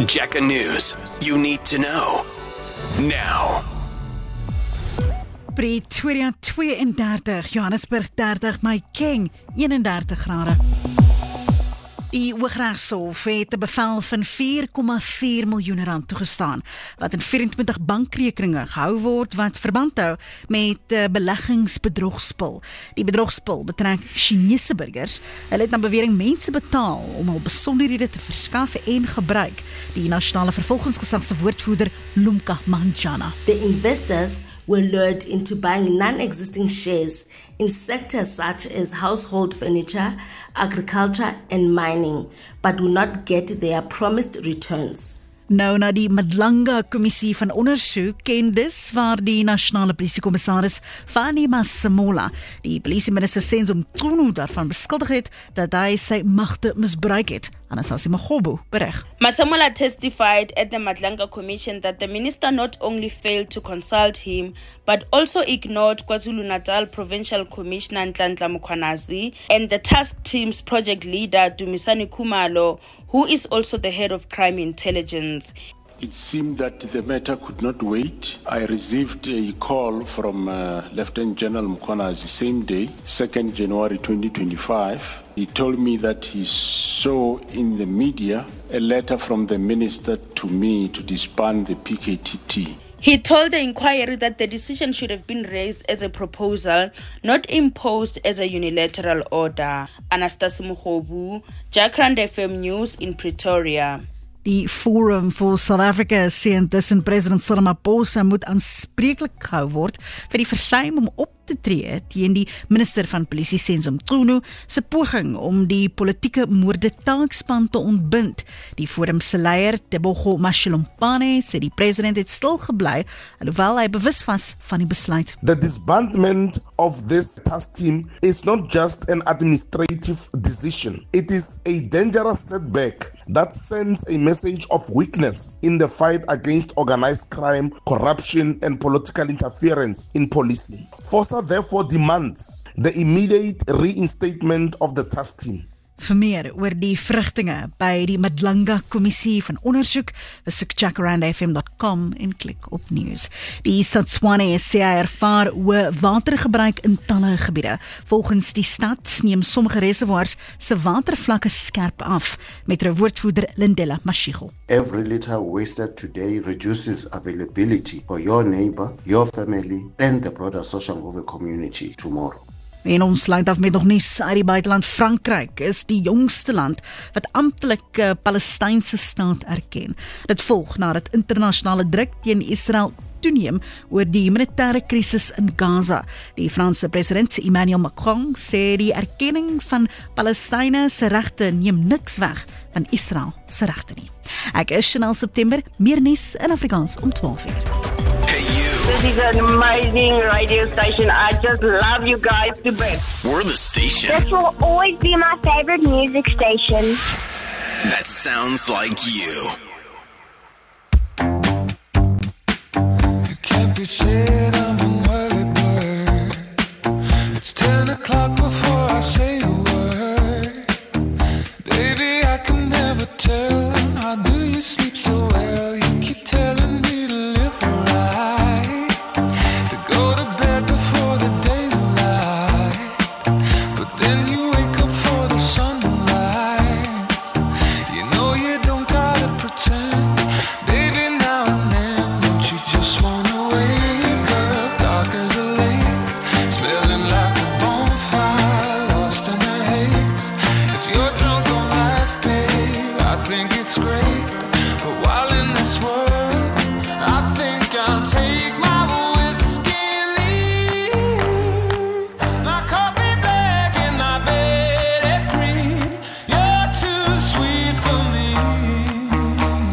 Jacka News. You need to know. Now. Pretoria 32, Johannesburg 30, Mahikeng 31 grade. Die Hooggeregshof het 'n bevel van R4,4 miljoen toegestaan, wat in 24 bankrekeninge gehou word wat verband hou met beleggingsbedrogspel. Die bedrogspel betrek Chinese burgers. Hulle het na bewering mense betaal om hul besonderhede te verskaf en gebruik. Die nasionale vervolgingsgesag se woordvoerder Lumka Manjana. The investors were lured into buying non-existing shares in sectors such as household furniture, agriculture and mining, but will not get their promised returns. Nou na die Madlanga Kommissie van ondersoek en dis waar die nasionale polisiekommissaris Fani Masemola die polisieminister Senzo Mchunu daarvan beskuldig het dat hy sy magte misbruik het. Anastasia Magobo berig. Masemola testified at the Madlanga Commission that the minister not only failed to consult him, but also ignored KwaZulu-Natal Provincial Commissioner Nhlanhla Mkhwanazi and the task team's project leader Dumisani Khumalo, who is also the head of crime intelligence. It seemed that the matter could not wait. I received a call from Lieutenant General Mkhwanazi same day, 2nd January 2025. He told me that he saw in the media a letter from the minister to me to disband the PKTT. He told the inquiry that the decision should have been raised as a proposal, not imposed as a unilateral order. Anastasia Mukhobu, Jackrand FM News in Pretoria. Die Forum for South Africa sê intussen president Cyril Ramaphosa moet aanspreeklik gehou word vir die versuim om op te tree teen die minister van polisie Senzo Mchunu se poging om die politieke moorde taakspan te ontbind. Die forum se leier Tebogo Mashelompane sê die president het stil gebly alhoewel hy bewus was van die besluit. The disbandment of this task team is not just an administrative decision. It is a dangerous setback that sends a message of weakness in the fight against organized crime, corruption and political interference in policing. FOSA therefore demands the immediate reinstatement of the task team. Vir meer oor die vrugtinge by die Madlanga Kommissie van ondersoek, besoek jackrandfm.com en klik op nuus. Die Satswane sê hy ervaar hoë watergebruik in talle gebiede. Volgens die stad neem sommige reservoirs se watervlakke skerp af, metro-woordvoerder Lindela Mashigo. Every liter wasted today reduces availability for your neighbor, your family and the broader social movement community tomorrow. En ons sluit af met nog nuus uit die buiteland. Frankryk is die jongste land wat amptelik Palestynse staat erken. Dit volg nadat internasionale druk teen Israel toeneem oor die humanitêre krisis in Gaza. Die Franse president Emmanuel Macron sê die erkenning van Palestynë se regte neem niks weg van Israel se regte nie. Ek is Chanel September, meer nuus in Afrikaans om 12:00. This is an amazing radio station. I just love you guys to bits. We're the station. This will always be my favorite music station. That sounds like you. It can't be said I'm an early bird. It's 10 o'clock before I say a word. Baby, I can never tell